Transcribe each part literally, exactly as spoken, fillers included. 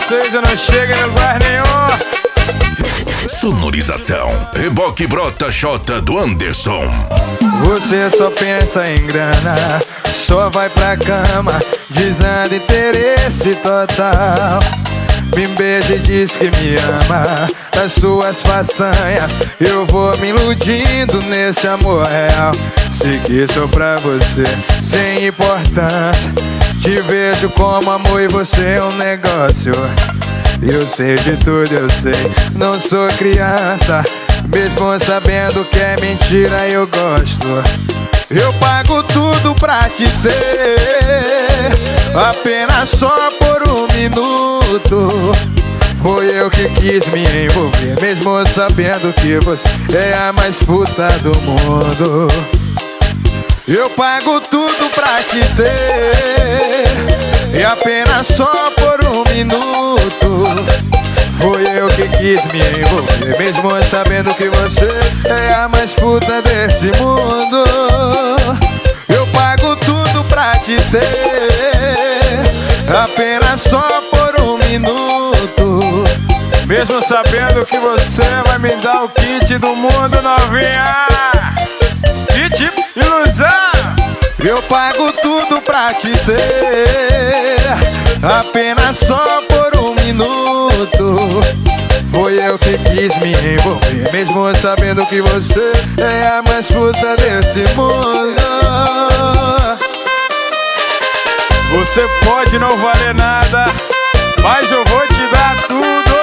vocês eu não chego em lugar nenhum. Sonorização Reboque Brota Xota do Anderson. Você só pensa em grana, só vai pra cama, dizendo interesse total. Me beija e diz que me ama, das suas façanhas eu vou me iludindo nesse amor real. Sei que sou pra você, sem importância, te vejo como amor e você é um negócio. Eu sei de tudo, eu sei, não sou criança, mesmo sabendo que é mentira eu gosto. Eu pago tudo pra te ter, apenas só por um minuto. Foi eu que quis me envolver, mesmo sabendo que você é a mais puta do mundo. Eu pago tudo pra te ter, e apenas só por um minuto. Foi eu que quis me envolver, mesmo sabendo que você é a mais puta desse mundo. Eu pago tudo pra te ter, apenas só por um minuto. Mesmo sabendo que você vai me dar o kit do mundo, novinha. Kit ilusão. Eu pago tudo pra te ter, apenas só por um minuto. Foi eu que quis me envolver, mesmo sabendo que você é a mais puta desse mundo. Você pode não valer nada, mas eu vou te dar tudo.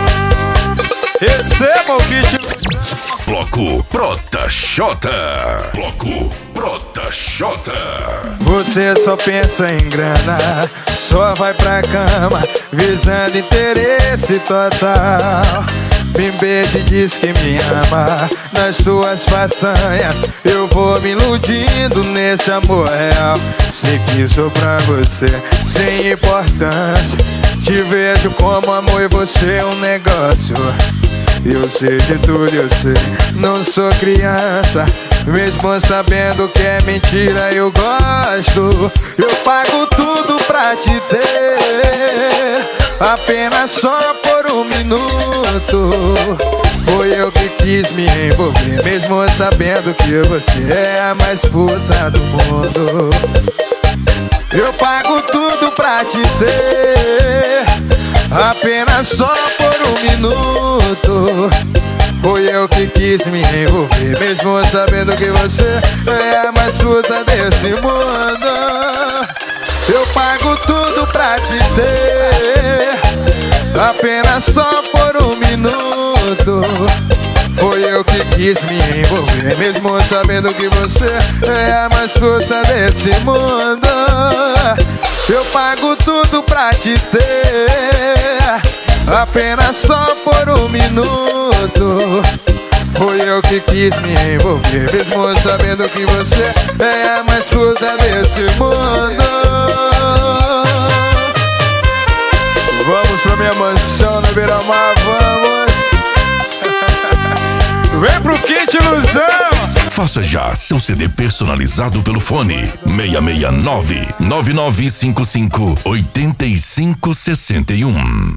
Receba o kit. Bloco Brota Xota. Bloco Brota Xota. Você só pensa em grana, só vai pra cama, visando interesse total. Me beija e diz que me ama, nas suas façanhas eu vou me iludindo nesse amor real. Sei que sou pra você, sem importância, te vejo como amor e você é um negócio. Eu sei de tudo, eu sei, não sou criança, mesmo sabendo que é mentira eu gosto. Eu pago tudo pra te ter, apenas só por um minuto. Foi eu que quis me envolver, mesmo sabendo que você é a mais puta do mundo. Eu pago tudo pra te ter, apenas só por um minuto. Foi eu que quis me envolver, mesmo sabendo que você é a mais puta desse mundo. Eu pago tudo pra te ter, apenas só por um minuto. Foi eu que quis me envolver, mesmo sabendo que você é a mais puta desse mundo. Eu pago tudo pra te ter, apenas só por um minuto. Foi eu que quis me envolver, mesmo sabendo que você é a mais puta desse mundo. Vamos pra minha mansão na beira-mar, vamos. Vem pro kit ilusão. Faça já seu C D personalizado pelo fone seis seis nove, nove nove cinco cinco, oito cinco seis um.